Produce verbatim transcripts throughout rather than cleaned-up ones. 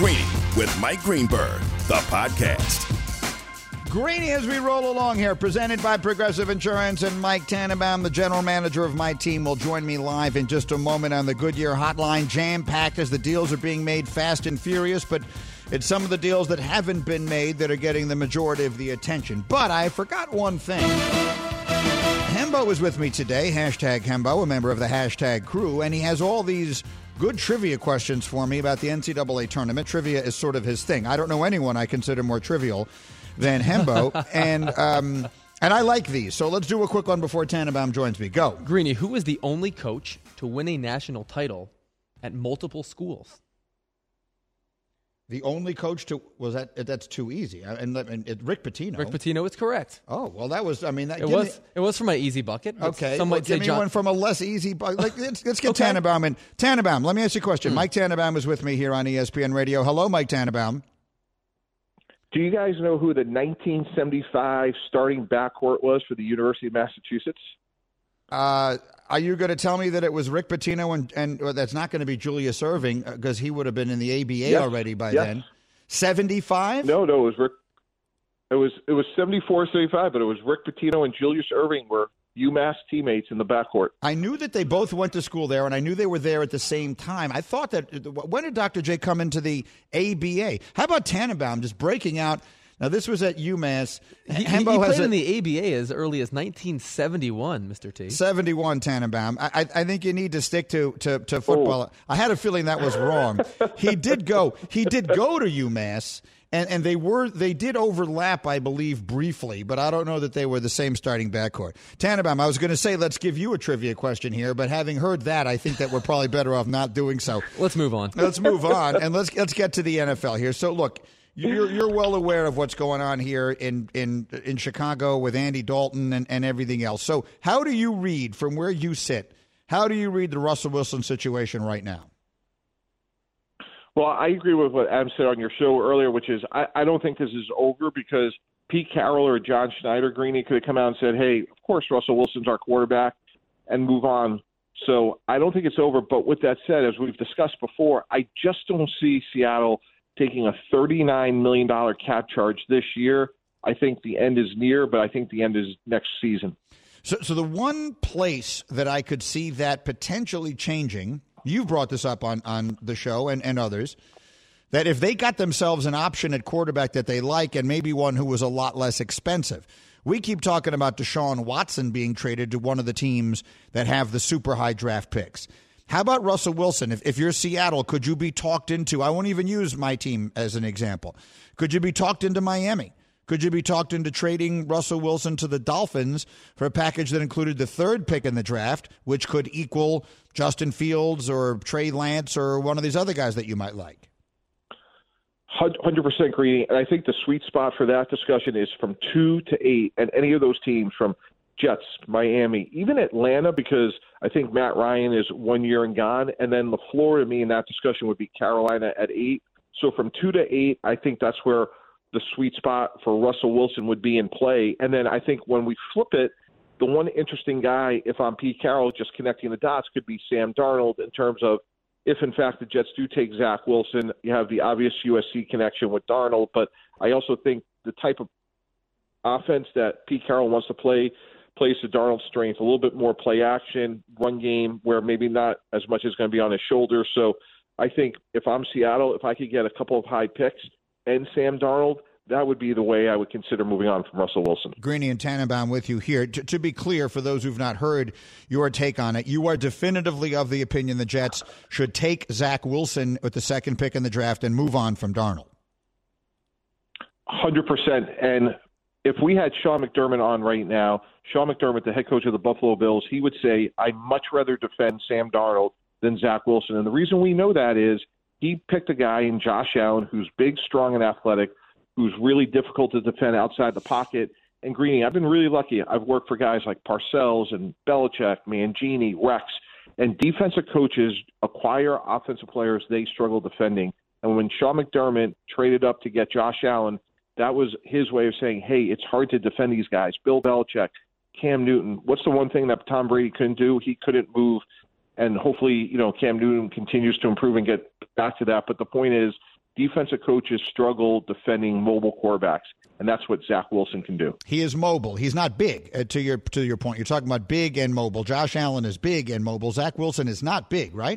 Greeny with Mike Greenberg, the podcast. Greeny, as we roll along here, presented by Progressive Insurance, and Mike Tannenbaum, the general manager of my team, will join me live in just a moment on the Goodyear Hotline, jam-packed as the deals are being made fast and furious, but it's some of the deals that haven't been made that are getting the majority of the attention. But I forgot one thing. Hembo is with me today, hashtag Hembo, a member of the hashtag crew, and he has all these good trivia questions for me about the N C double A tournament. Trivia is sort of his thing. I don't know anyone I consider more trivial than Hembo, and um, and I like these. So let's do a quick one before Tannenbaum joins me. Go. Greeny, who was the only coach to win a national title at multiple schools? The only coach to was that that's too easy. And, and it, Rick Pitino. Rick Pitino is correct. Oh well, that was. I mean, that, it was. Me, it was from my easy bucket. Okay, some well, might say give me John- one from a less easy bucket. Like, let's, let's get okay. Tannenbaum in. Tannenbaum, let me ask you a question. Mm. Mike Tannenbaum is with me here on E S P N Radio. Hello, Mike Tannenbaum. Do you guys know who the nineteen seventy-five starting backcourt was for the University of Massachusetts? Uh, are you going to tell me that it was Rick Pitino and, and well, that's not going to be Julius Erving because he would have been in the A B A yes. already by yes. then? seventy-five? No, no, it was Rick. It was it was seventy-four seventy-five, but it was Rick Pitino and Julius Erving were UMass teammates in the backcourt. I knew that they both went to school there, and I knew they were there at the same time. I thought that when did Doctor J come into the A B A? How about Tannenbaum just breaking out? Now, this was at UMass. He, Hembo he has played a, in the A B A as early as nineteen seventy-one, Mister T. seventy-one, Tannenbaum. I, I think you need to stick to, to, to football. Oh. I had a feeling that was wrong. he did go. He did go to UMass. And and they were they did overlap, I believe, briefly, but I don't know that they were the same starting backcourt. Tannenbaum, I was going to say let's give you a trivia question here, but having heard that, I think that we're probably better off not doing so. Let's move on. Let's move on, and let's let's get to the N F L here. So look, you're you're well aware of what's going on here in in in Chicago with Andy Dalton and, and everything else. So how do you read from where you sit? How do you read the Russell Wilson situation right now? Well, I agree with what Adam said on your show earlier, which is I, I don't think this is over because Pete Carroll or John Schneider, Greeny, could have come out and said, hey, of course Russell Wilson's our quarterback, and move on. So I don't think it's over. But with that said, as we've discussed before, I just don't see Seattle taking a thirty-nine million dollars cap charge this year. I think the end is near, but I think the end is next season. So, so the one place that I could see that potentially changing, you've brought this up on, on the show and, and others, that if they got themselves an option at quarterback that they like and maybe one who was a lot less expensive. We keep talking about Deshaun Watson being traded to one of the teams that have the super high draft picks. How about Russell Wilson? If, if you're Seattle, could you be talked into, I won't even use my team as an example, could you be talked into Miami? Could you be talked into trading Russell Wilson to the Dolphins for a package that included the third pick in the draft, which could equal Justin Fields or Trey Lance or one of these other guys that you might like? one hundred percent Greeny. And I think the sweet spot for that discussion is from two to eight, and any of those teams from Jets, Miami, even Atlanta, because I think Matt Ryan is one year and gone. And then the floor to me in that discussion would be Carolina at eight. So from two to eight, I think that's where the sweet spot for Russell Wilson would be in play. And then I think when we flip it, the one interesting guy, if I'm Pete Carroll, just connecting the dots, could be Sam Darnold in terms of if, in fact, the Jets do take Zach Wilson, you have the obvious U S C connection with Darnold. But I also think the type of offense that Pete Carroll wants to play plays to Darnold's strength, a little bit more play action, run game, where maybe not as much is going to be on his shoulders. So I think if I'm Seattle, if I could get a couple of high picks and Sam Darnold, that would be the way I would consider moving on from Russell Wilson. Greeny and Tannenbaum with you here. To, to be clear, for those who've not heard your take on it, you are definitively of the opinion the Jets should take Zach Wilson with the second pick in the draft and move on from Darnold. one hundred percent. And if we had Sean McDermott on right now, Sean McDermott, the head coach of the Buffalo Bills, he would say, I'd much rather defend Sam Darnold than Zach Wilson. And the reason we know that is he picked a guy in Josh Allen who's big, strong, and athletic, who's really difficult to defend outside the pocket. And Greeny, I've been really lucky. I've worked for guys like Parcells and Belichick, Mangini, Rex, and defensive coaches acquire offensive players they struggle defending. And when Sean McDermott traded up to get Josh Allen, that was his way of saying, hey, it's hard to defend these guys. Bill Belichick, Cam Newton. What's the one thing that Tom Brady couldn't do? He couldn't move. And hopefully, you know, Cam Newton continues to improve and get back to that. But the point is, defensive coaches struggle defending mobile quarterbacks, and that's what Zach Wilson can do. He is mobile. He's not big, uh, to your to your point. You're talking about big and mobile. Josh Allen is big and mobile. Zach Wilson is not big, right?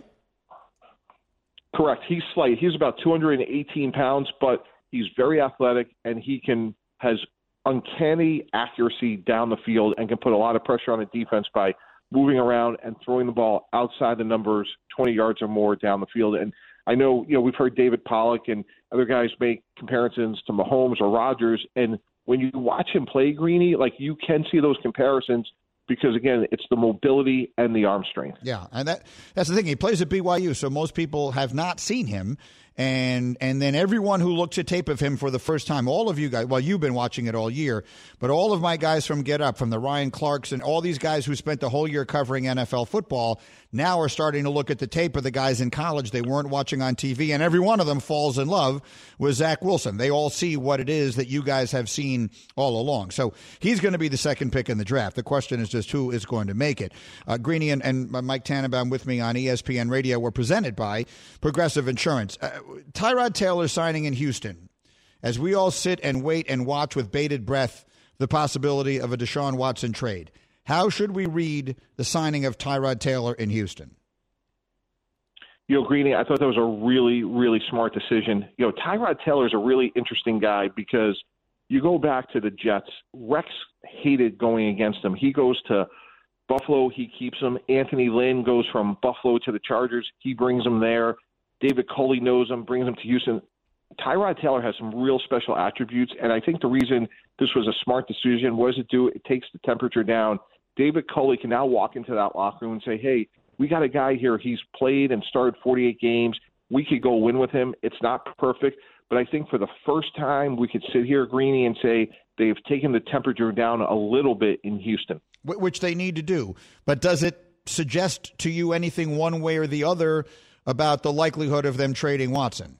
Correct. He's slight. He's about two hundred eighteen pounds, but he's very athletic, and he can has uncanny accuracy down the field and can put a lot of pressure on the defense by moving around and throwing the ball outside the numbers, twenty yards or more down the field. And I know, you know, we've heard David Pollack and other guys make comparisons to Mahomes or Rodgers, and when you watch him play, Greeny, like you can see those comparisons because, again, it's the mobility and the arm strength. Yeah, and that that's the thing. He plays at B Y U, so most people have not seen him. And and then everyone who looks at tape of him for the first time, all of you guys, well, you've been watching it all year, but all of my guys from Get Up, from the Ryan Clarks and all these guys who spent the whole year covering N F L football, now are starting to look at the tape of the guys in college they weren't watching on T V, and every one of them falls in love with Zach Wilson. They all see what it is that you guys have seen all along. So he's going to be the second pick in the draft. The question is just who is going to make it. Uh, Greeny and, and Mike Tannenbaum with me on E S P N Radio were presented by Progressive Insurance. Uh, Tyrod Taylor signing in Houston. As we all sit and wait and watch with bated breath the possibility of a Deshaun Watson trade, how should we read the signing of Tyrod Taylor in Houston? You know, Greeny, I thought that was a really, really smart decision. You know, Tyrod Taylor is a really interesting guy because you go back to the Jets. Rex hated going against him. He goes to Buffalo. He keeps him. Anthony Lynn goes from Buffalo to the Chargers. He brings him there. David Culley knows him, brings him to Houston. Tyrod Taylor has some real special attributes, and I think the reason this was a smart decision, what does it do? It takes the temperature down. David Culley can now walk into that locker room and say, hey, we got a guy here. He's played and started forty-eight games. We could go win with him. It's not perfect, but I think for the first time we could sit here, Greeny, and say they've taken the temperature down a little bit in Houston. Which they need to do. But does it suggest to you anything one way or the other about the likelihood of them trading Watson?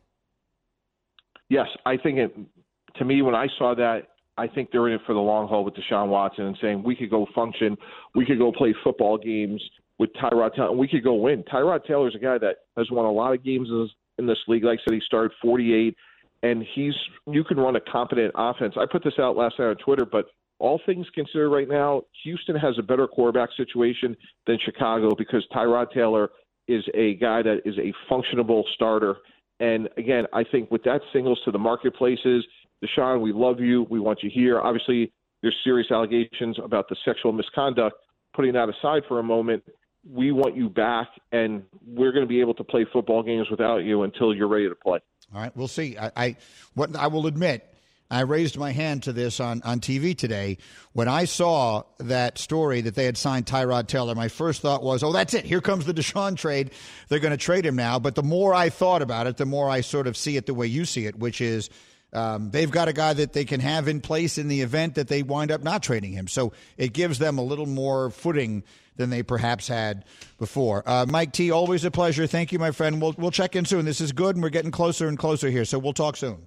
Yes, I think it, to me, when I saw that, I think they're in it for the long haul with Deshaun Watson and saying we could go function, we could go play football games with Tyrod Taylor, and we could go win. Tyrod Taylor is a guy that has won a lot of games in this league. Like I said, he started forty-eight, and he's you can run a competent offense. I put this out last night on Twitter, but all things considered right now, Houston has a better quarterback situation than Chicago because Tyrod Taylor is a guy that is a functionable starter. And, again, I think with that signals to the marketplaces, Deshaun, we love you. We want you here. Obviously, there's serious allegations about the sexual misconduct. Putting that aside for a moment, we want you back, and we're going to be able to play football games without you until you're ready to play. All right, we'll see. I, I what I will admit, I raised my hand to this on, on T V today. When I saw that story that they had signed Tyrod Taylor, my first thought was, oh, that's it. Here comes the Deshaun trade. They're going to trade him now. But the more I thought about it, the more I sort of see it the way you see it, which is um, they've got a guy that they can have in place in the event that they wind up not trading him. So it gives them a little more footing than they perhaps had before. Uh, Mike T., always a pleasure. Thank you, my friend. We'll, we'll check in soon. This is good, and we're getting closer and closer here. So we'll talk soon.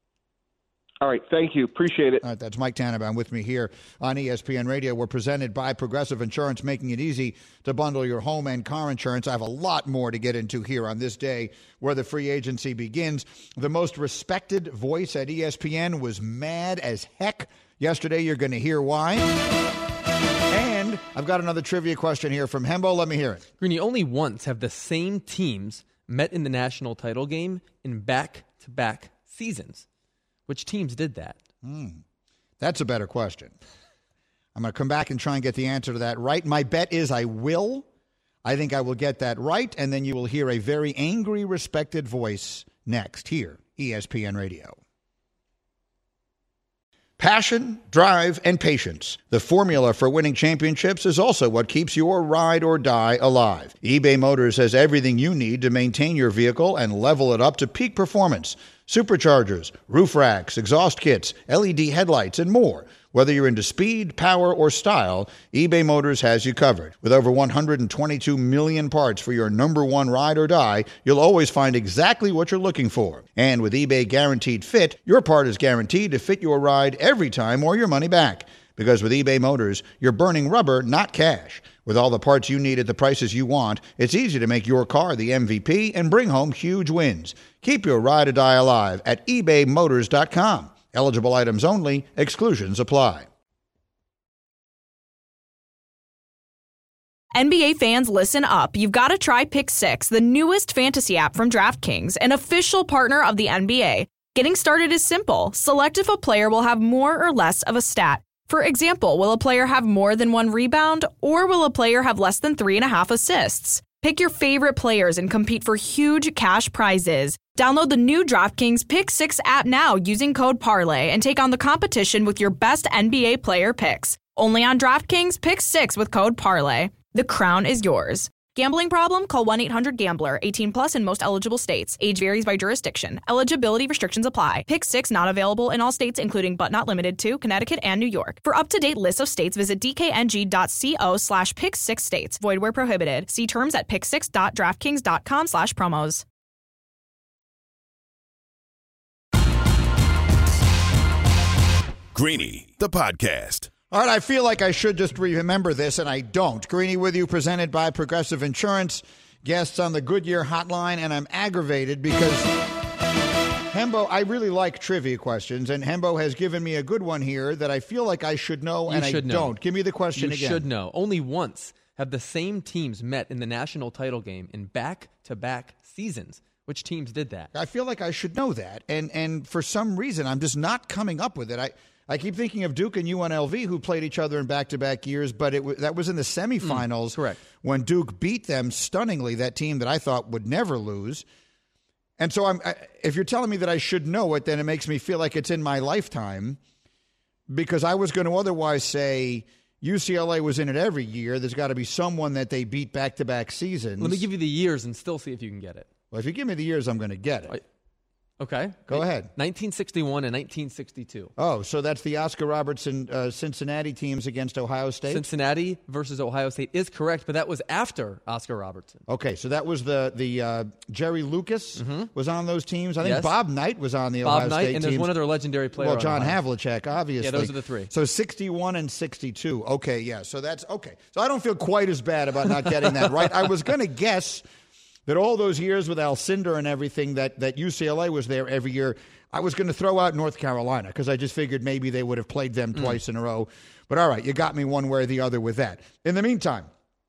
All right. Thank you. Appreciate it. All right, that's Mike Tannenbaum with me here on E S P N Radio. We're presented by Progressive Insurance, making it easy to bundle your home and car insurance. I have a lot more to get into here on this day where the free agency begins. The most respected voice at E S P N was mad as heck yesterday. You're going to hear why. And I've got another trivia question here from Hembo. Let me hear it. Greeny, only once have the same teams met in the national title game in back-to-back seasons. Which teams did that? Mm, that's a better question. I'm going to come back and try and get the answer to that right. My bet is I will. I think I will get that right, and then you will hear a very angry, respected voice next here, E S P N Radio. Passion, drive, and patience. The formula for winning championships is also what keeps your ride or die alive. eBay Motors has everything you need to maintain your vehicle and level it up to peak performance. Superchargers, roof racks, exhaust kits, L E D headlights, and more. Whether you're into speed, power, or style, eBay Motors has you covered. With over one hundred twenty-two million parts for your number one ride or die, you'll always find exactly what you're looking for. And with eBay Guaranteed Fit, your part is guaranteed to fit your ride every time or your money back. Because with eBay Motors, you're burning rubber, not cash. With all the parts you need at the prices you want, it's easy to make your car the M V P and bring home huge wins. Keep your ride or die alive at ebay motors dot com. Eligible items only. Exclusions apply. N B A fans, listen up. You've got to try Pick Six, the newest fantasy app from DraftKings, an official partner of the N B A. Getting started is simple. Select if a player will have more or less of a stat. For example, will a player have more than one rebound, or will a player have less than three and a half assists? Pick your favorite players and compete for huge cash prizes. Download the new DraftKings Pick Six app now using code Parlay and take on the competition with your best N B A player picks. Only on DraftKings Pick Six with code Parlay. The crown is yours. Gambling problem? Call one eight hundred gambler. eighteen plus in most eligible states. Age varies by jurisdiction. Eligibility restrictions apply. Pick Six not available in all states, including but not limited to Connecticut and New York. For up-to-date list of states, visit dkng.co slash pick six states. Void where prohibited. See terms at pick six dot draftkings dot com slash promos. Greeny, the podcast. All right, I feel like I should just remember this, and I don't. Greeny with you, presented by Progressive Insurance. Guests on the Goodyear hotline, and I'm aggravated because Hembo, I really like trivia questions, and Hembo has given me a good one here that I feel like I should know, You and should I know. don't. Give me the question you again. You should know. Only once have the same teams met in the national title game in back-to-back seasons. Which teams did that? I feel like I should know that, and and for some reason, I'm just not coming up with it. I I keep thinking of Duke and U N L V, who played each other in back-to-back years, but it w- that was in the semifinals. Mm, correct. When Duke beat them stunningly, that team that I thought would never lose. And so I'm, I, if you're telling me that I should know it, then it makes me feel like it's in my lifetime, because I was going to otherwise say U C L A was in it every year. There's got to be someone that they beat back-to-back seasons. Let me give you the years and still see if you can get it. Well, if you give me the years, I'm going to get it. I, Okay. Go ahead. nineteen sixty-one and nineteen sixty-two. Oh, so that's the Oscar Robertson uh, Cincinnati teams against Ohio State? Cincinnati versus Ohio State is correct, but that was after Oscar Robertson. Okay, so that was the the uh, Jerry Lucas mm-hmm. was on those teams. I think yes. Bob Knight was on the Bob Ohio Knight, State and teams. there's one other legendary player. Well, John on Havlicek, obviously. Yeah, those are the three. So sixty-one and sixty-two. Okay, yeah, so that's okay. So I don't feel quite as bad about not getting that right. I was going to guess that all those years with Alcindor and everything, that, that U C L A was there every year. I was going to throw out North Carolina because I just figured maybe they would have played them twice mm. in a row. But all right, you got me one way or the other with that. In the meantime,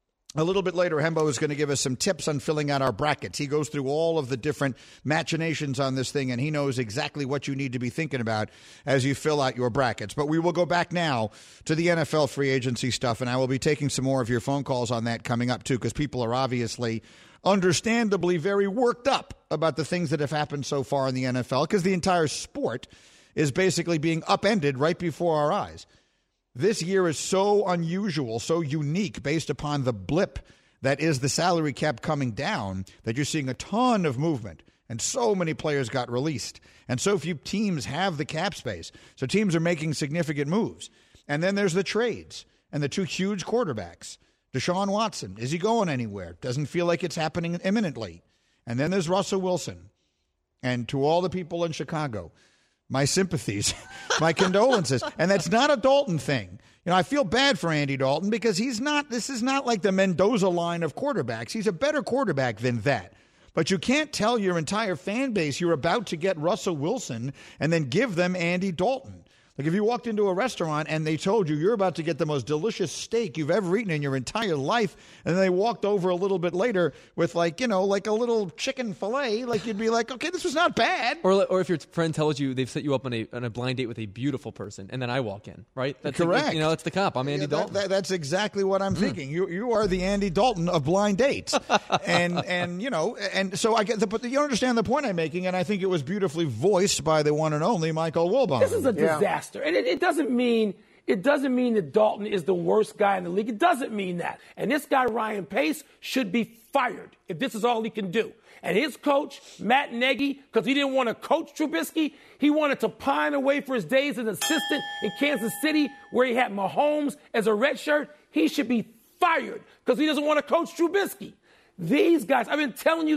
a little bit later, Hembo is going to give us some tips on filling out our brackets. He goes through all of the different machinations on this thing, and he knows exactly what you need to be thinking about as you fill out your brackets. But we will go back now to the N F L free agency stuff, and I will be taking some more of your phone calls on that coming up, too, because people are obviously understandably very worked up about the things that have happened so far in the N F L, because the entire sport is basically being upended right before our eyes. This year is so unusual, so unique based upon the blip that is the salary cap coming down, that you're seeing a ton of movement, and so many players got released, and so few teams have the cap space. So teams are making significant moves. And then there's the trades and the two huge quarterbacks. Deshaun Watson, is he going anywhere? Doesn't feel like it's happening imminently. And then there's Russell Wilson. And to all the people in Chicago, my sympathies, my condolences. And that's not a Dalton thing. You know, I feel bad for Andy Dalton because he's not, this is not like the Mendoza line of quarterbacks. He's a better quarterback than that. But you can't tell your entire fan base you're about to get Russell Wilson and then give them Andy Dalton. Like if you walked into a restaurant and they told you you're about to get the most delicious steak you've ever eaten in your entire life, and then they walked over a little bit later with like, you know, like a little chicken fillet, like you'd be like, okay, this was not bad. Or or if your friend tells you they've set you up on a on a blind date with a beautiful person, and then I walk in, right? That's Correct. Like, you know, that's the cop. I'm Andy yeah, Dalton. That, that, that's exactly what I'm mm. thinking. You you are the Andy Dalton of blind dates. and, and you know, and so I get the, but you understand the point I'm making, and I think it was beautifully voiced by the one and only Michael Wilbon. This is a yeah. disaster. And it, it doesn't mean it doesn't mean that Dalton is the worst guy in the league. It doesn't mean that. And this guy, Ryan Pace, should be fired if this is all he can do. And his coach, Matt Nagy, because he didn't want to coach Trubisky, he wanted to pine away for his days as an assistant in Kansas City where he had Mahomes as a redshirt. He should be fired because he doesn't want to coach Trubisky. These guys, I've been telling you this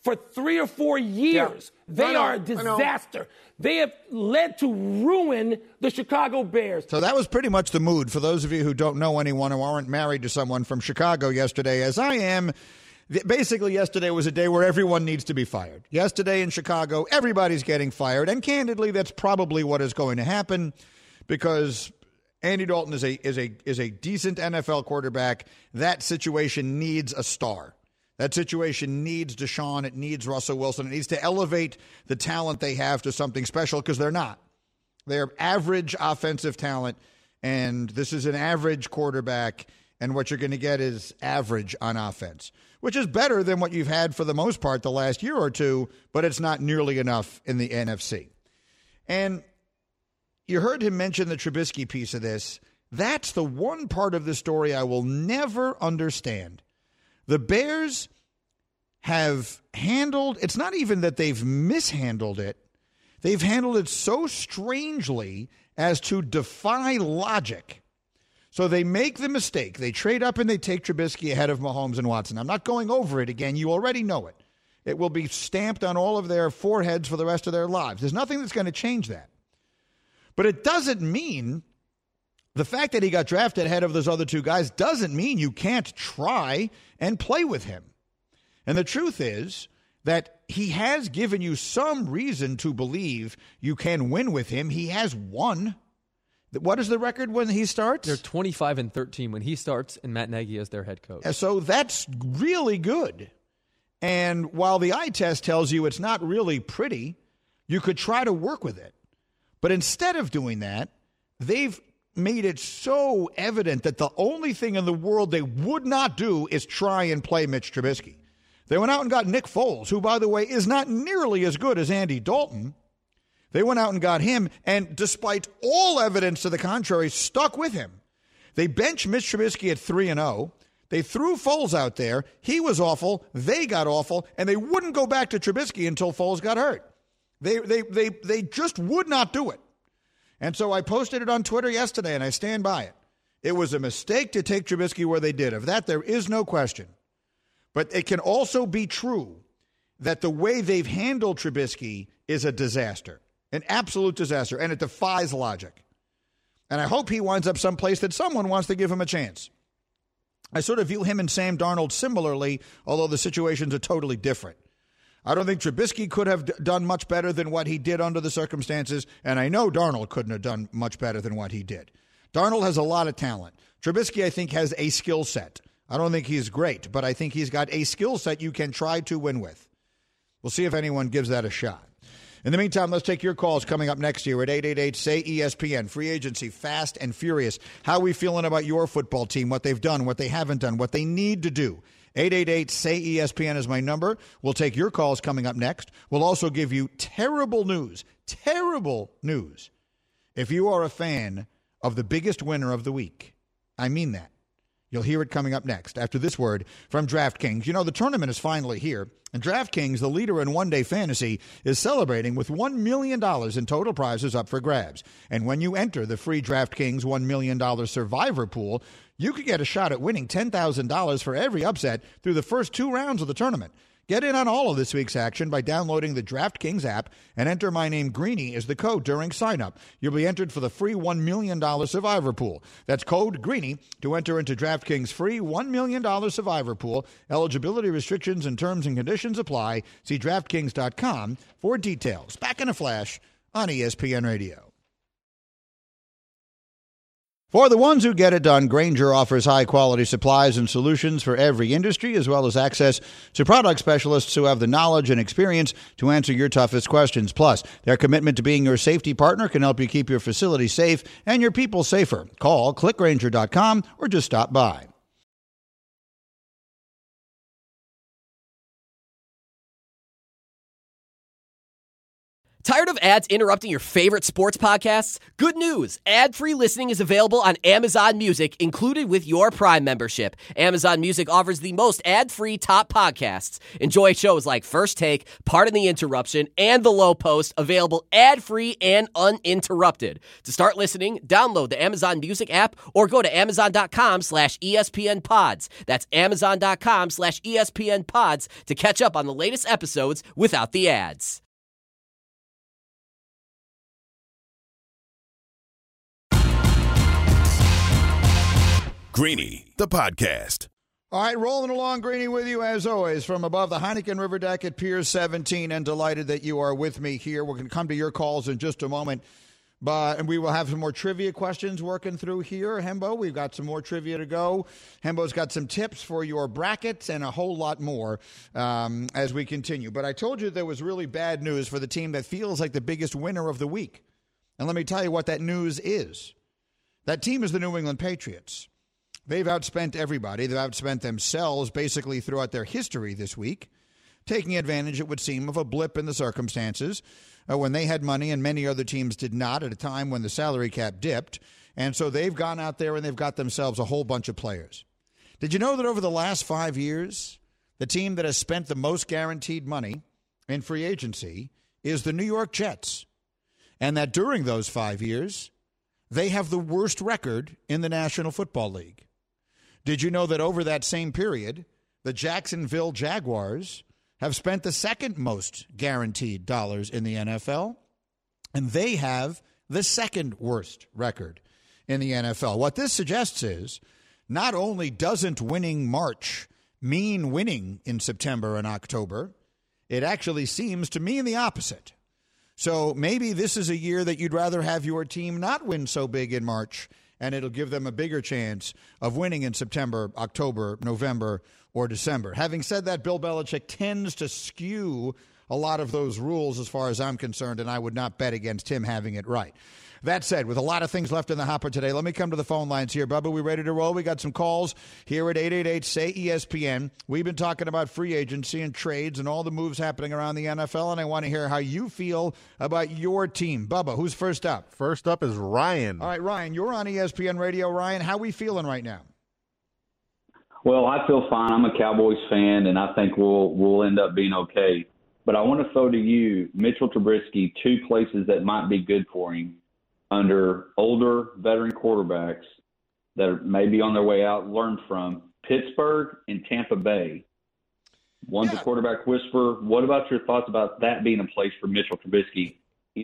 for three or four years. Yeah. They know, are a disaster. They have led to ruin the Chicago Bears. So that was pretty much the mood for those of you who don't know anyone who aren't married to someone from Chicago yesterday, as I am. Basically, yesterday was a day where everyone needs to be fired. Yesterday in Chicago, everybody's getting fired. And candidly, that's probably what is going to happen because Andy Dalton is a is a is a decent N F L quarterback. That situation needs a star. That situation needs Deshaun. It needs Russell Wilson. It needs to elevate the talent they have to something special because they're not. They're average offensive talent, and this is an average quarterback, and what you're going to get is average on offense, which is better than what you've had for the most part the last year or two, but it's not nearly enough in the N F C. And you heard him mention the Trubisky piece of this. That's the one part of the story I will never understand. The Bears have handled, it's not even that they've mishandled it, they've handled it so strangely as to defy logic. So they make the mistake. They trade up and they take Trubisky ahead of Mahomes and Watson. I'm not going over it again. You already know it. It will be stamped on all of their foreheads for the rest of their lives. There's nothing that's going to change that. But it doesn't mean the fact that he got drafted ahead of those other two guys doesn't mean you can't try and play with him. And the truth is that he has given you some reason to believe you can win with him. He has won. What is the record when he starts? They're twenty-five and thirteen when he starts, and Matt Nagy is their head coach. So that's really good. And while the eye test tells you it's not really pretty, you could try to work with it. But instead of doing that, they've made it so evident that the only thing in the world they would not do is try and play Mitch Trubisky. They went out and got Nick Foles, who, by the way, is not nearly as good as Andy Dalton. They went out and got him, and despite all evidence to the contrary, stuck with him. They benched Mitch Trubisky at three and oh. They threw Foles out there. He was awful. They got awful, and they wouldn't go back to Trubisky until Foles got hurt. They they they they just would not do it. And so I posted it on Twitter yesterday, and I stand by it. It was a mistake to take Trubisky where they did. Of that, there is no question. But it can also be true that the way they've handled Trubisky is a disaster. An absolute disaster, and it defies logic. And I hope he winds up someplace that someone wants to give him a chance. I sort of view him and Sam Darnold similarly, although the situations are totally different. I don't think Trubisky could have d- done much better than what he did under the circumstances, and I know Darnold couldn't have done much better than what he did. Darnold has a lot of talent. Trubisky, I think, has a skill set. I don't think he's great, but I think he's got a skill set you can try to win with. We'll see if anyone gives that a shot. In the meantime, let's take your calls coming up next year at eight eight eight, S A Y, E S P N. Free agency, fast and furious. How are we feeling about your football team, what they've done, what they haven't done, what they need to do? eight eight eight, S A Y, E S P N is my number. We'll take your calls coming up next. We'll also give you terrible news, terrible news, if you are a fan of the biggest winner of the week. I mean that. You'll hear it coming up next after this word from DraftKings. You know, the tournament is finally here, and DraftKings, the leader in one-day fantasy, is celebrating with one million dollars in total prizes up for grabs. And when you enter the free DraftKings one million dollars Survivor Pool, you could get a shot at winning ten thousand dollars for every upset through the first two rounds of the tournament. Get in on all of this week's action by downloading the DraftKings app and enter my name Greeny as the code during sign-up. You'll be entered for the free one million dollars Survivor Pool. That's code Greeny to enter into DraftKings' free one million dollars Survivor Pool. Eligibility restrictions and terms and conditions apply. See DraftKings dot com for details. Back in a flash on E S P N Radio. For the ones who get it done, Grainger offers high-quality supplies and solutions for every industry, as well as access to product specialists who have the knowledge and experience to answer your toughest questions. Plus, their commitment to being your safety partner can help you keep your facility safe and your people safer. Call click grainger dot com or just stop by. Tired of ads interrupting your favorite sports podcasts? Good news! Ad-free listening is available on Amazon Music, included with your Prime membership. Amazon Music offers the most ad-free top podcasts. Enjoy shows like First Take, Pardon the Interruption, and The Low Post, available ad-free and uninterrupted. To start listening, download the Amazon Music app or go to amazon.com slash ESPN pods. That's amazon.com slash ESPN pods to catch up on the latest episodes without the ads. Greeny, the podcast. All right, rolling along, Greeny, with you as always from above the Heineken River deck at Pier seventeen, and delighted that you are with me here. We're going to come to your calls in just a moment, but and we will have some more trivia questions working through here. Hembo, we've got some more trivia to go. Hembo's got some tips for your brackets and a whole lot more um, as we continue. But I told you there was really bad news for the team that feels like the biggest winner of the week. And let me tell you what that news is. That team is the New England Patriots. They've outspent everybody. They've outspent themselves basically throughout their history this week, taking advantage, it would seem, of a blip in the circumstances uh, when they had money and many other teams did not at a time when the salary cap dipped. And so they've gone out there and they've got themselves a whole bunch of players. Did you know that over the last five years, the team that has spent the most guaranteed money in free agency is the New York Jets? And that during those five years, they have the worst record in the National Football League. Did you know that over that same period, the Jacksonville Jaguars have spent the second most guaranteed dollars in the N F L, and they have the second worst record in the N F L? What this suggests is not only doesn't winning March mean winning in September and October, it actually seems to mean the opposite. So maybe this is a year that you'd rather have your team not win so big in March, and it'll give them a bigger chance of winning in September, October, November, or December. Having said that, Bill Belichick tends to skew a lot of those rules as far as I'm concerned, and I would not bet against him having it right. That said, with a lot of things left in the hopper today, let me come to the phone lines here. Bubba, we ready to roll? We got some calls here at eight eight eight, S A Y, E S P N. We've been talking about free agency and trades and all the moves happening around the N F L, and I want to hear how you feel about your team. Bubba, who's first up? First up is Ryan. All right, Ryan, you're on E S P N Radio. Ryan, how are we feeling right now? Well, I feel fine. I'm a Cowboys fan, and I think we'll we'll end up being okay. But I want to throw to you, Mitchell Trubisky, two places that might be good for him under older veteran quarterbacks that are maybe on their way out, learned from Pittsburgh and Tampa Bay. One's yeah. a quarterback whisperer. What about your thoughts about that being a place for Mitchell Trubisky?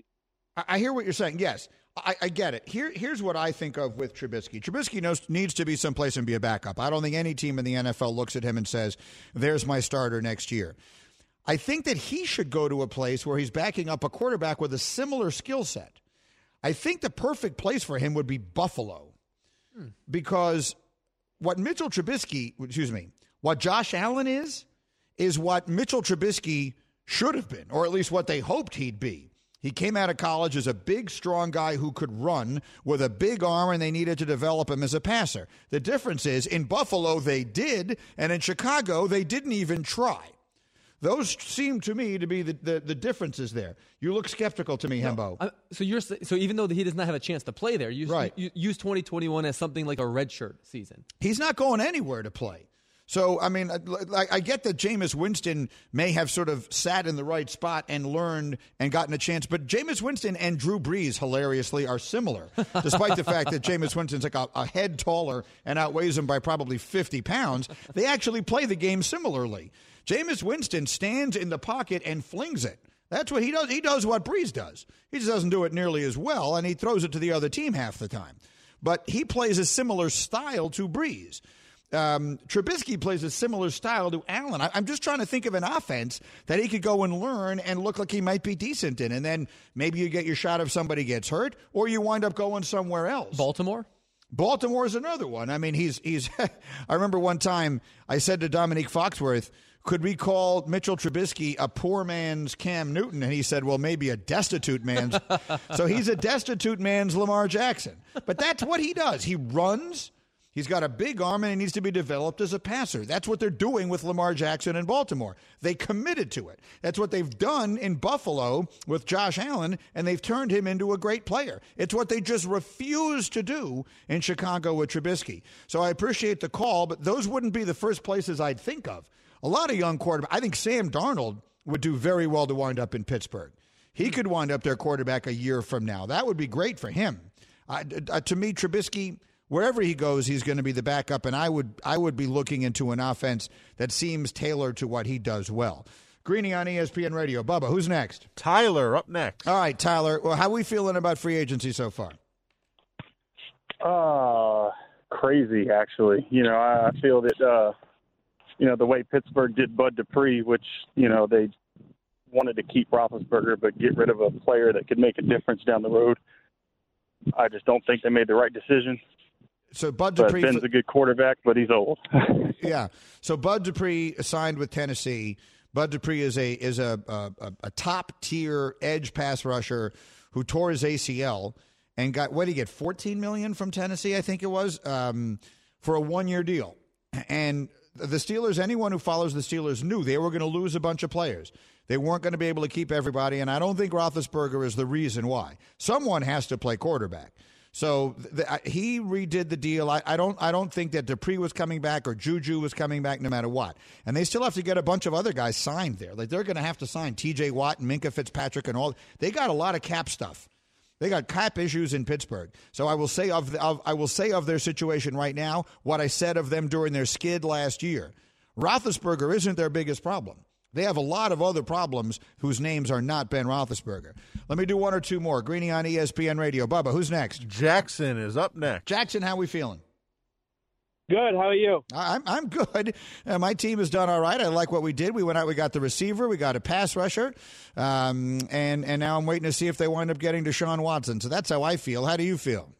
I hear what you're saying. Yes, I, I get it. Here, here's what I think of with Trubisky. Trubisky knows, needs to be someplace and be a backup. I don't think any team in the N F L looks at him and says, there's my starter next year. I think that he should go to a place where he's backing up a quarterback with a similar skill set. I think the perfect place for him would be Buffalo, hmm. because what Mitchell Trubisky, excuse me, what Josh Allen is, is what Mitchell Trubisky should have been, or at least what they hoped he'd be. He came out of college as a big, strong guy who could run with a big arm, and they needed to develop him as a passer. The difference is in Buffalo they did, and in Chicago they didn't even try. Those seem to me to be the, the, the differences there. You look skeptical to me, Hembo. No, so you're so even though he does not have a chance to play there, you, right. you, you use twenty twenty-one as something like a redshirt season. He's not going anywhere to play. So, I mean, I, I get that Jameis Winston may have sort of sat in the right spot and learned and gotten a chance, but Jameis Winston and Drew Brees, hilariously, are similar, despite the fact that Jameis Winston's like a, a head taller and outweighs him by probably fifty pounds. They actually play the game similarly. Jameis Winston stands in the pocket and flings it. That's what he does. He does what Brees does. He just doesn't do it nearly as well, and he throws it to the other team half the time. But he plays a similar style to Brees. Um, Trubisky plays a similar style to Allen. I, I'm just trying to think of an offense that he could go and learn and look like he might be decent in. And then maybe you get your shot if somebody gets hurt, or you wind up going somewhere else. Baltimore? Baltimore is another one. I mean, he's he's. I remember one time I said to Dominique Foxworth, could we call Mitchell Trubisky a poor man's Cam Newton? And he said, well, maybe a destitute man's. So he's a destitute man's Lamar Jackson. But that's what he does. He runs. He He's got a big arm and he needs to be developed as a passer. That's what they're doing with Lamar Jackson in Baltimore. They committed to it. That's what they've done in Buffalo with Josh Allen, and they've turned him into a great player. It's what they just refuse to do in Chicago with Trubisky. So I appreciate the call, but those wouldn't be the first places I'd think of. A lot of young quarterbacks. I think Sam Darnold would do very well to wind up in Pittsburgh. He could wind up their quarterback a year from now. That would be great for him. Uh, uh, to me, Trubisky, wherever he goes, he's going to be the backup, and I would I would be looking into an offense that seems tailored to what he does well. Greeny on E S P N Radio. Bubba, who's next? Tyler up next. All right, Tyler. Well, how are we feeling about free agency so far? Uh, crazy, actually. You know, I feel that, uh, you know, the way Pittsburgh did Bud Dupree, which, you know, they wanted to keep Roethlisberger but get rid of a player that could make a difference down the road. I just don't think they made the right decision. So Bud But Dupree, Ben's a good quarterback, but he's old. yeah. So Bud Dupree signed with Tennessee. Bud Dupree is a is a a, a top tier edge pass rusher who tore his A C L and got, what did he get, fourteen million dollars from Tennessee, I think it was, um, for a one year deal. And the Steelers, anyone who follows the Steelers knew they were going to lose a bunch of players. They weren't going to be able to keep everybody, and I don't think Roethlisberger is the reason why. Someone has to play quarterback. So the, he redid the deal. I, I don't I don't think that Dupree was coming back or Juju was coming back no matter what. And they still have to get a bunch of other guys signed there. Like, they're going to have to sign T J Watt and Minkah Fitzpatrick and all. They got a lot of cap stuff. They got cap issues in Pittsburgh. So I will say of, the, of I will say of their situation right now what I said of them during their skid last year. Roethlisberger isn't their biggest problem. They have a lot of other problems whose names are not Ben Roethlisberger. Let me do one or two more. Greeny on E S P N Radio. Bubba, who's next? Jackson is up next. Jackson, how we feeling? Good. How are you? I'm I'm good. Uh, my team has done all right. I like what we did. We went out. We got the receiver. We got a pass rusher, um, and and now I'm waiting to see if they wind up getting Deshaun Watson. So that's how I feel. How do you feel?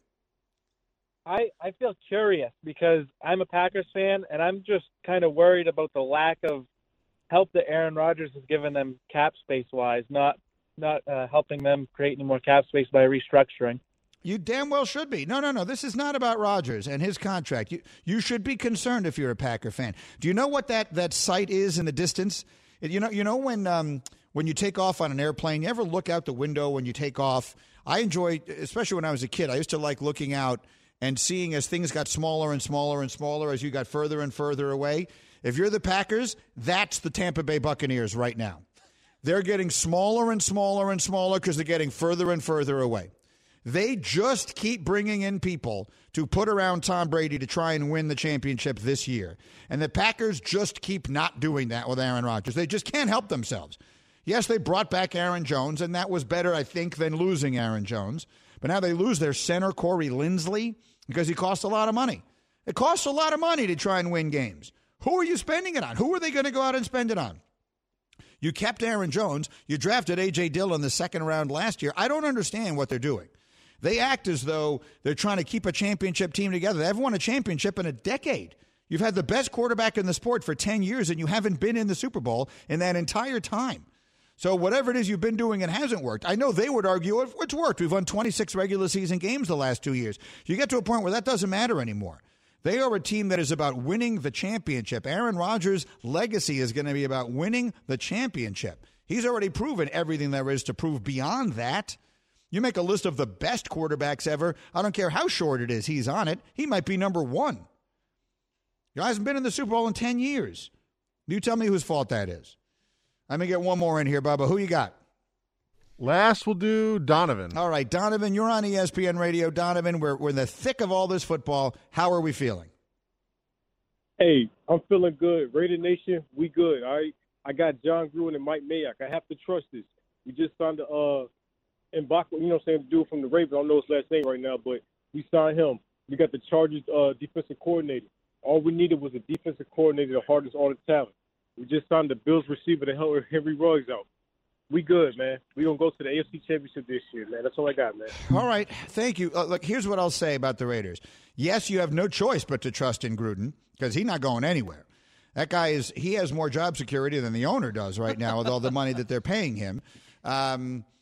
I, I feel curious because I'm a Packers fan, and I'm just kind of worried about the lack of help that Aaron Rodgers has given them cap space wise, not not uh, helping them create any more cap space by restructuring. You damn well should be. No, no, no. This is not about Rodgers and his contract. You you should be concerned if you're a Packer fan. Do you know what that, that sight is in the distance? You know, you know when um, when you take off on an airplane, you ever look out the window when you take off? I enjoy, especially when I was a kid, I used to like looking out and seeing as things got smaller and smaller and smaller as you got further and further away. If you're the Packers, that's the Tampa Bay Buccaneers right now. They're getting smaller and smaller and smaller because they're getting further and further away. They just keep bringing in people to put around Tom Brady to try and win the championship this year. And the Packers just keep not doing that with Aaron Rodgers. They just can't help themselves. Yes, they brought back Aaron Jones, and that was better, I think, than losing Aaron Jones. But now they lose their center, Corey Linsley, because he costs a lot of money. It costs a lot of money to try and win games. Who are you spending it on? Who are they going to go out and spend it on? You kept Aaron Jones. You drafted A J. Dillon in the second round last year. I don't understand what they're doing. They act as though they're trying to keep a championship team together. They haven't won a championship in a decade. You've had the best quarterback in the sport for ten years, and you haven't been in the Super Bowl in that entire time. So whatever it is you've been doing, it hasn't worked. I know they would argue it's worked. We've won twenty-six regular season games the last two years. You get to a point where that doesn't matter anymore. They are a team that is about winning the championship. Aaron Rodgers' legacy is going to be about winning the championship. He's already proven everything there is to prove beyond that. You make a list of the best quarterbacks ever. I don't care how short it is. He's on it. He might be number one. He hasn't been in the Super Bowl in ten years. You tell me whose fault that is. Let me get one more in here, Bubba. Who you got? Last we'll do Donovan. All right, Donovan, you're on E S P N Radio. Donovan, we're, we're in the thick of all this football. How are we feeling? Hey, I'm feeling good. Raider Nation, we good, all right? I got John Gruden and Mike Mayock. I have to trust this. We just signed the uh, Mbakwa, you know what I'm saying, the dude from the Ravens. I don't know his last name right now, but we signed him. We got the Chargers uh, defensive coordinator. All we needed was a defensive coordinator to harness all the talent. We just signed the Bills receiver to help Henry Ruggs out. We good, man. We going to go to the A F C Championship this year, man. That's all I got, man. All right. Thank you. Uh, look, here's what I'll say about the Raiders. Yes, you have no choice but to trust in Gruden because he's not going anywhere. That guy is, he has more job security than the owner does right now with all the money that they're paying him. Um,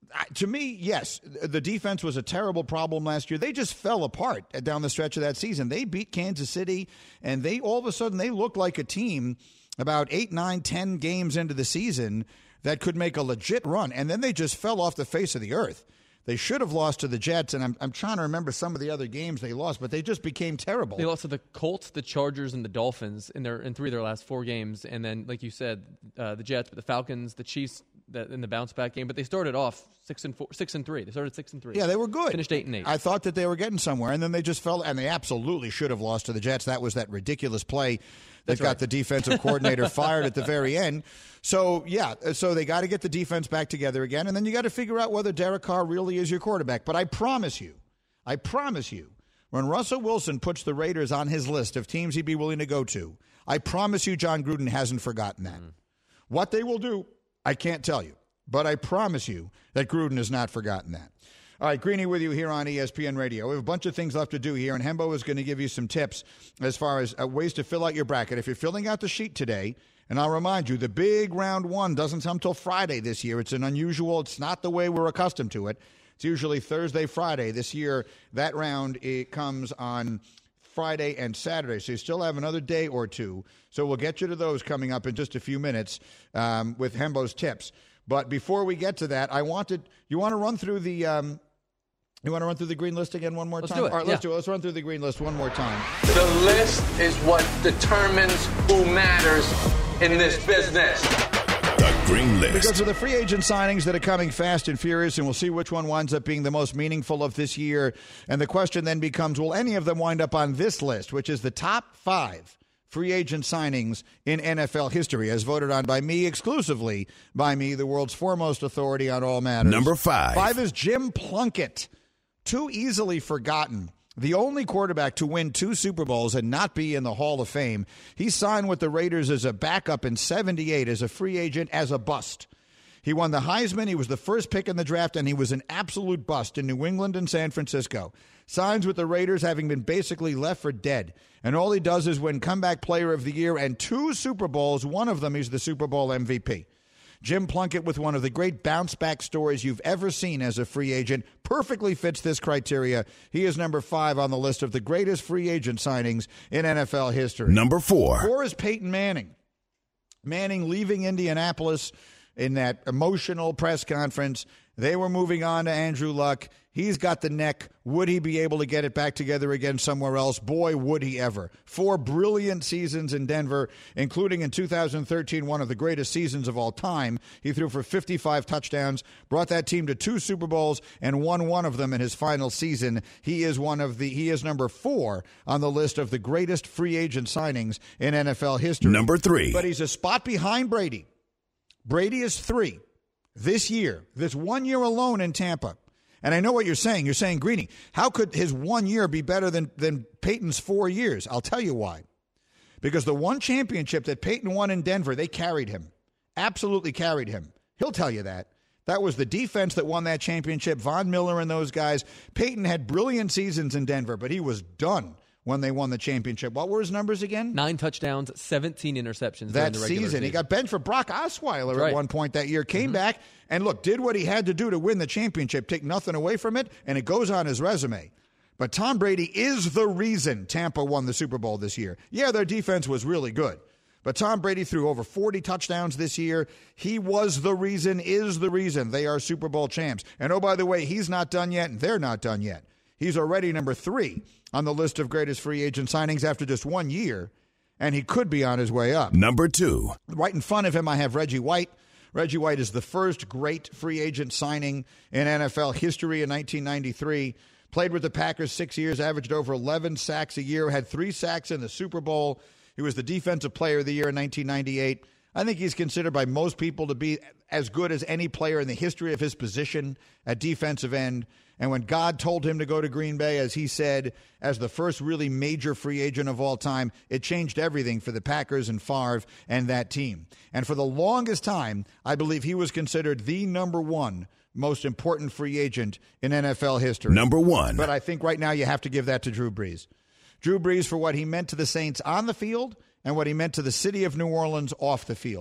To me, yes, the defense was a terrible problem last year. They just fell apart down the stretch of that season. They beat Kansas City, and they all of a sudden they looked like a team about eight, nine, ten games into the season that could make a legit run, and then they just fell off the face of the earth. They should have lost to the Jets, and I'm I'm trying to remember some of the other games they lost, but they just became terrible. They lost to the Colts, the Chargers, and the Dolphins in their in three of their last four games, and then, like you said, uh, the Jets, but the Falcons, the Chiefs, that in the bounce back game. But they started off six and four, six and three. They started six and three. Yeah, they were good. Finished eight and eight. I thought that they were getting somewhere, and then they just fell. And they absolutely should have lost to the Jets. That was that ridiculous play that That's got right. the defensive coordinator fired at the very end. So yeah, so they got to get the defense back together again, and then you got to figure out whether Derek Carr really is your quarterback. But I promise you, I promise you, when Russell Wilson puts the Raiders on his list of teams he'd be willing to go to, I promise you, John Gruden hasn't forgotten that. Mm. What they will do, I can't tell you. But I promise you that Gruden has not forgotten that. All right, Greeny with you here on E S P N Radio. We have a bunch of things left to do here, and Hembo is going to give you some tips as far as uh, ways to fill out your bracket. If you're filling out the sheet today, and I'll remind you, the big round one doesn't come till Friday this year. It's an unusual, it's not the way we're accustomed to it. It's usually Thursday, Friday. This year, that round, it comes on Friday and Saturday, so you still have another day or two. So we'll get you to those coming up in just a few minutes um, with Hembo's tips. But before we get to that, I wanted you want to run through the um, you want to run through the green list again one more let's time. Do it. All right, let's yeah. do it. Let's run through the green list one more time. The list is what determines who matters in this business. The green list. Because of the free agent signings that are coming fast and furious, and we'll see which one winds up being the most meaningful of this year. And the question then becomes, will any of them wind up on this list, which is the top five free agent signings in N F L history, as voted on by me, exclusively by me, the world's foremost authority on all matters. Number five. Five is Jim Plunkett. Too easily forgotten. The only quarterback to win two Super Bowls and not be in the Hall of Fame. He signed with the Raiders as a backup in seventy-eight as a free agent as a bust. He won the Heisman. He was the first pick in the draft, and he was an absolute bust in New England and San Francisco. Signs with the Raiders, having been basically left for dead. And all he does is win Comeback Player of the Year and two Super Bowls. One of them, he's the Super Bowl M V P. Jim Plunkett, with one of the great bounce-back stories you've ever seen as a free agent, perfectly fits this criteria. He is number five on the list of the greatest free agent signings in N F L history. Number four. Four is Peyton Manning. Manning leaving Indianapolis in that emotional press conference. They were moving on to Andrew Luck. He's got the neck. Would he be able to get it back together again somewhere else? Boy, would he ever. Four brilliant seasons in Denver, including in two thousand thirteen, one of the greatest seasons of all time. He threw for fifty-five touchdowns, brought that team to two Super Bowls, and won one of them in his final season. He is one of the he is number four on the list of the greatest free agent signings in N F L history. Number three. But he's a spot behind Brady. Brady is three this year, this one year alone in Tampa. And I know what you're saying. You're saying, Greeny, how could his one year be better than, than Peyton's four years? I'll tell you why. Because the one championship that Peyton won in Denver, they carried him. Absolutely carried him. He'll tell you that. That was the defense that won that championship, Von Miller and those guys. Peyton had brilliant seasons in Denver, but he was done when they won the championship. What were his numbers again? Nine touchdowns, seventeen interceptions that during the regular season. season. He got benched for Brock Osweiler right. at one point that year, came mm-hmm. back, and look, did what he had to do to win the championship, take nothing away from it, and it goes on his resume. But Tom Brady is the reason Tampa won the Super Bowl this year. Yeah, their defense was really good. But Tom Brady threw over forty touchdowns this year. He was the reason, is the reason they are Super Bowl champs. And oh, by the way, he's not done yet, and they're not done yet. He's already number three on the list of greatest free agent signings after just one year, and he could be on his way up. Number two. Right in front of him, I have Reggie White. Reggie White is the first great free agent signing in N F L history in nineteen ninety-three. Played with the Packers six years, averaged over eleven sacks a year, had three sacks in the Super Bowl. He was the Defensive Player of the Year in nineteen ninety-eight. I think he's considered by most people to be as good as any player in the history of his position at defensive end. And when God told him to go to Green Bay, as he said, as the first really major free agent of all time, it changed everything for the Packers and Favre and that team. And for the longest time, I believe he was considered the number one most important free agent in N F L history. Number one. But I think right now you have to give that to Drew Brees. Drew Brees for what he meant to the Saints on the field and what he meant to the city of New Orleans off the field.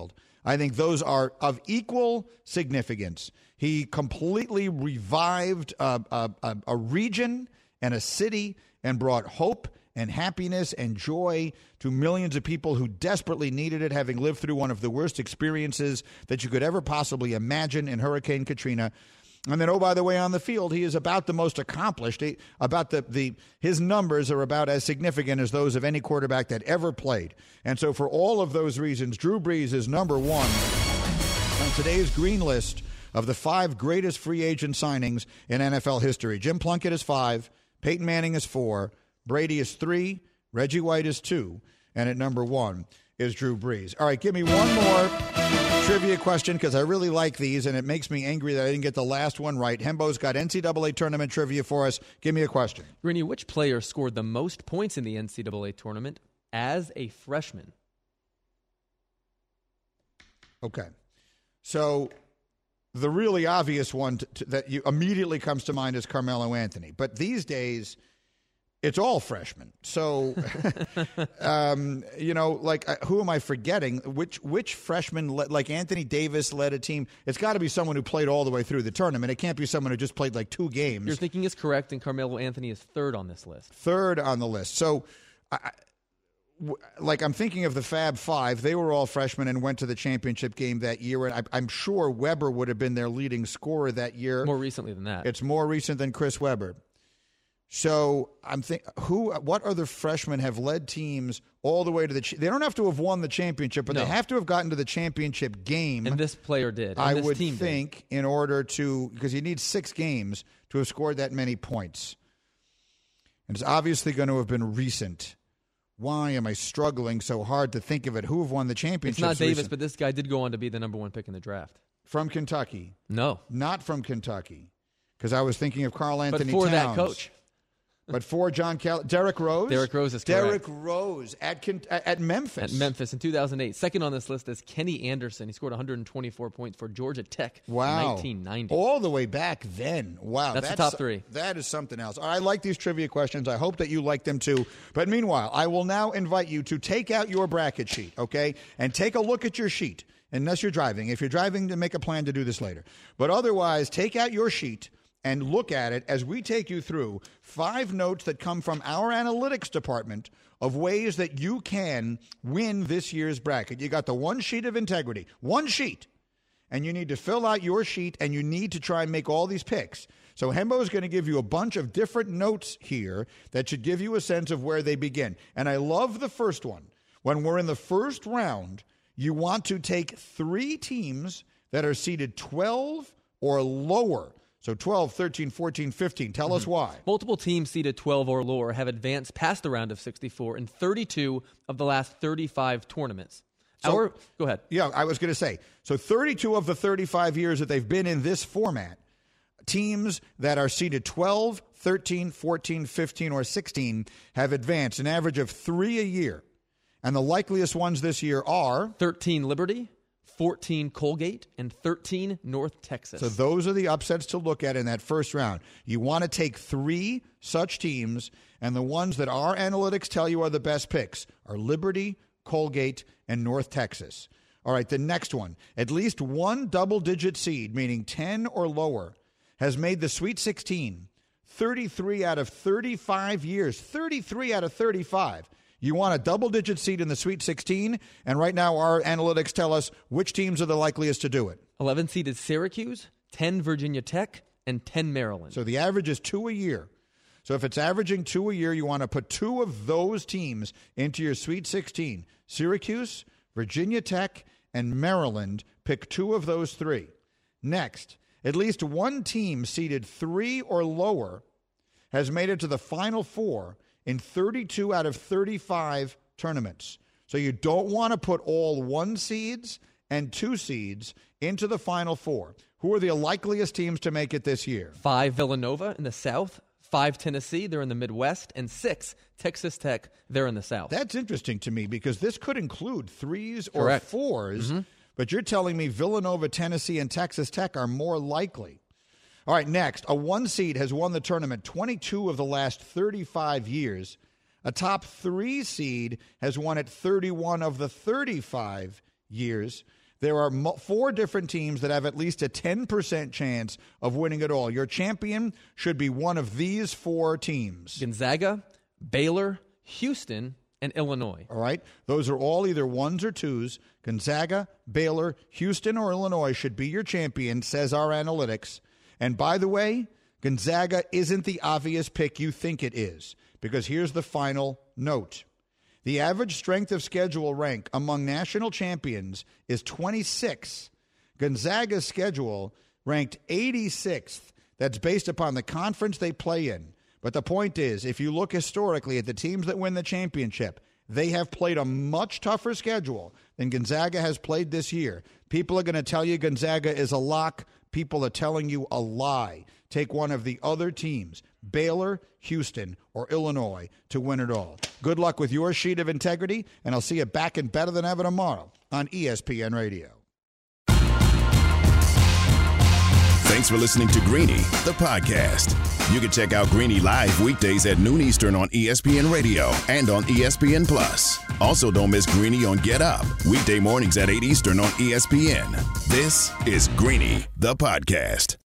I think those are of equal significance. He completely revived a, a, a, a region and a city and brought hope and happiness and joy to millions of people who desperately needed it, having lived through one of the worst experiences that you could ever possibly imagine in Hurricane Katrina. And then, oh, by the way, on the field, he is about the most accomplished. He, about the, the his numbers are about as significant as those of any quarterback that ever played. And so for all of those reasons, Drew Brees is number one on today's green list of the five greatest free agent signings in N F L history. Jim Plunkett is five, Peyton Manning is four, Brady is three, Reggie White is two, and at number one is Drew Brees. All right, give me one more trivia question because I really like these, and it makes me angry that I didn't get the last one right. Hembo's got N C double A tournament trivia for us. Give me a question. Greeny, which player scored the most points in the N C double A tournament as a freshman? Okay. So the really obvious one to, to, that you immediately comes to mind is Carmelo Anthony. But these days, it's all freshmen. So, um, you know, like, uh, who am I forgetting? Which which freshman, le- like Anthony Davis led a team? It's got to be someone who played all the way through the tournament. It can't be someone who just played like two games. Your thinking is correct, and Carmelo Anthony is third on this list. Third on the list. So, I, w- like, I'm thinking of the Fab Five. They were all freshmen and went to the championship game that year. And I, I'm sure Webber would have been their leading scorer that year. More recently than that. It's more recent than Chris Webber. So I'm think who what other freshmen have led teams all the way to the ch- they don't have to have won the championship, but No. they have to have gotten to the championship game. And this player did. And I this would team think did. in order to because you need six games to have scored that many points. And it's obviously going to have been recent. Why am I struggling so hard to think of it? Who have won the championship? It's not Davis, but this guy did go on to be the number one pick in the draft. From Kentucky. No. Not from Kentucky. Because I was thinking of Carl Anthony But for Towns. that coach. But for John Kelly, Derrick Rose? Derrick Rose is Derrick correct. Rose at, Ken- at Memphis. At Memphis in two thousand eight. Second on this list is Kenny Anderson. He scored one hundred twenty-four points for Georgia Tech Wow. in nineteen ninety. All the way back then. Wow. That's the top three. That is something else. I like these trivia questions. I hope that you like them too. But meanwhile, I will now invite you to take out your bracket sheet, okay? And take a look at your sheet, unless you're driving. If you're driving, to make a plan to do this later. But otherwise, take out your sheet and look at it as we take you through five notes that come from our analytics department of ways that you can win this year's bracket. You got the one sheet of integrity, one sheet, and you need to fill out your sheet, and you need to try and make all these picks. So Hembo is going to give you a bunch of different notes here that should give you a sense of where they begin. And I love the first one. When we're in the first round, you want to take three teams that are seeded twelve or lower. So twelve, thirteen, fourteen, fifteen. Tell mm-hmm. us why. Multiple teams seeded twelve or lower have advanced past the round of sixty-four in thirty-two of the last thirty-five tournaments. So, Our, go ahead. Yeah, I was going to say, so thirty-two of the thirty-five years that they've been in this format, teams that are seeded twelve, thirteen, fourteen, fifteen, or sixteen have advanced, an average of three a year. And the likeliest ones this year are thirteen Liberty, fourteen Colgate, and thirteen North Texas. So those are the upsets to look at in that first round. You want to take three such teams, and the ones that our analytics tell you are the best picks are Liberty, Colgate, and North Texas. All right, the next one. At least one double-digit seed, meaning ten or lower, has made the Sweet sixteen thirty-three out of thirty-five years. thirty-three out of thirty-five. You want a double-digit seed in the Sweet sixteen, and right now our analytics tell us which teams are the likeliest to do it. eleven seeded Syracuse, ten Virginia Tech, and ten Maryland. So the average is two a year. So if it's averaging two a year, you want to put two of those teams into your Sweet sixteen. Syracuse, Virginia Tech, and Maryland. Pick two of those three. Next, at least one team seeded three or lower has made it to the Final Four in thirty-two out of thirty-five tournaments. So you don't want to put all one seeds and two seeds into the Final Four. Who are the likeliest teams to make it this year? Five Villanova in the South, five Tennessee, they're in the Midwest, and six Texas Tech, they're in the South. That's interesting to me because this could include threes or Correct. fours, Mm-hmm. but you're telling me Villanova, Tennessee, and Texas Tech are more likely. All right, next, a one seed has won the tournament twenty-two of the last thirty-five years. A top three seed has won it thirty-one of the thirty-five years. there are mo- four different teams that have at least a ten percent chance of winning it all. Your champion should be one of these four teams. Gonzaga, Baylor, Houston, and Illinois. All right? Those are all either ones or twos. Gonzaga, Baylor, Houston, or Illinois should be your champion, says our analytics. And by the way, Gonzaga isn't the obvious pick you think it is, because here's the final note. The average strength of schedule rank among national champions is twenty-six. Gonzaga's schedule ranked eighty-sixth. That's based upon the conference they play in. But the point is, if you look historically at the teams that win the championship, they have played a much tougher schedule than Gonzaga has played this year. People are going to tell you Gonzaga is a lock. People are telling you a lie. Take one of the other teams, Baylor, Houston, or Illinois, to win it all. Good luck with your sheet of integrity, and I'll see you back and better than ever tomorrow on E S P N Radio. Thanks for listening to Greeny, the podcast. You can check out Greeny live weekdays at noon Eastern on E S P N Radio and on E S P N Plus. Also, don't miss Greeny on Get Up, weekday mornings at eight Eastern on E S P N. This is Greeny, the podcast.